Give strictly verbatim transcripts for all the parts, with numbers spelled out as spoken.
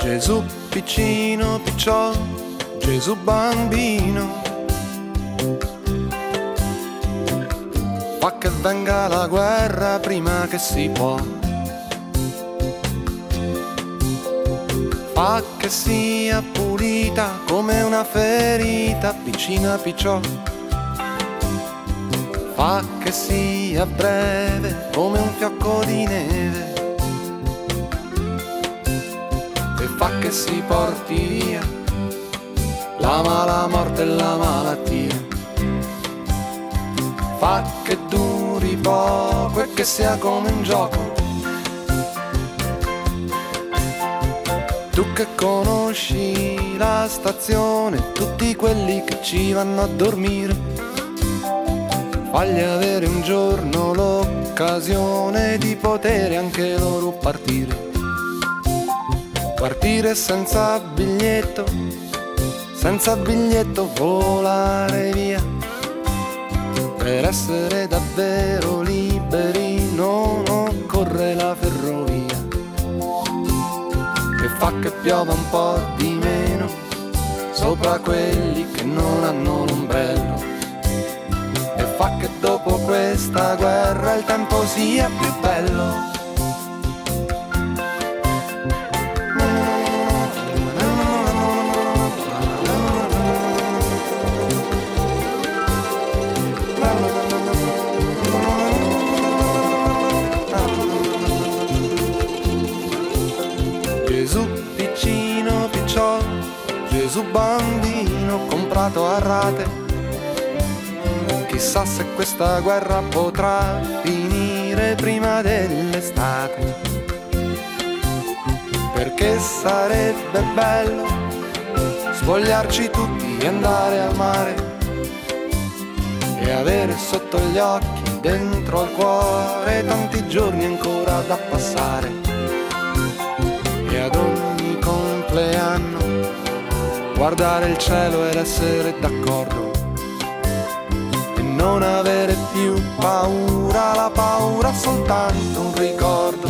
Gesù piccino, picciò, Gesù bambino, fa che venga la guerra prima che si può, fa che sia pulita come una ferita, piccina picciò, fa che sia breve come un fiocco di neve, e fa che si porti via la mala morte e la malattia, fa che duri poco e che sia come un gioco. Tu che conosci la stazione, tutti quelli che ci vanno a dormire, fagli avere un giorno l'occasione di poter anche loro partire. Partire senza biglietto, senza biglietto volare via, per essere davvero liberi non occorre la ferrovia. E fa che piova un po' di meno sopra quelli che non hanno l'ombrello, e fa che dopo questa guerra il tempo sia più bello. Gesù piccino, picciò, Gesù bambino, comprato a rate. Chissà se questa guerra potrà finire prima dell'estate, perché sarebbe bello spogliarci tutti e andare al mare e avere sotto gli occhi, dentro al cuore, tanti giorni ancora da passare. E ad ogni compleanno guardare il cielo ed essere d'accordo e non avere più paura, la paura soltanto un ricordo.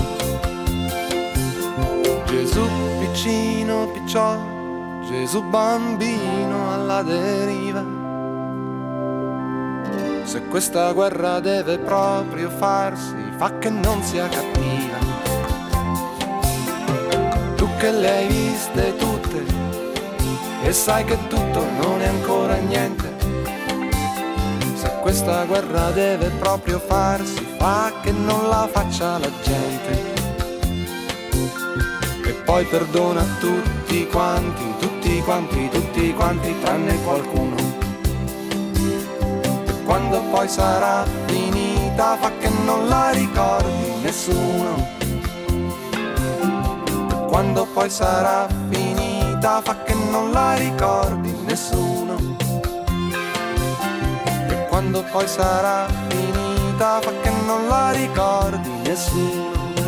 Gesù piccino, picciò, Gesù bambino alla deriva. Se questa guerra deve proprio farsi, fa che non sia cattiva. Tu che le hai viste tutte e sai che tutto non è ancora niente, se questa guerra deve proprio farsi, fa che non la faccia la gente. E poi perdona a tutti quanti, tutti quanti, tutti quanti, tranne qualcuno. E quando poi sarà finita, fa che non la ricordi nessuno. Quando poi sarà finita, fa che non la ricordi nessuno. E quando poi sarà finita, fa che non la ricordi nessuno.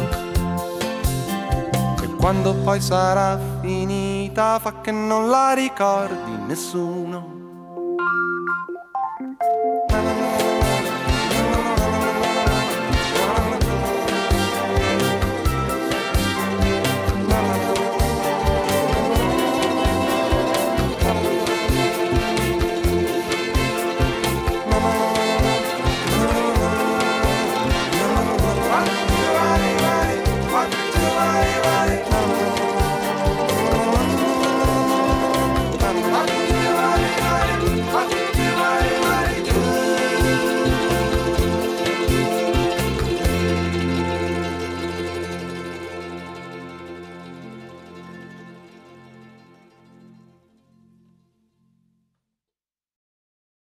E quando poi sarà finita, fa che non la ricordi nessuno.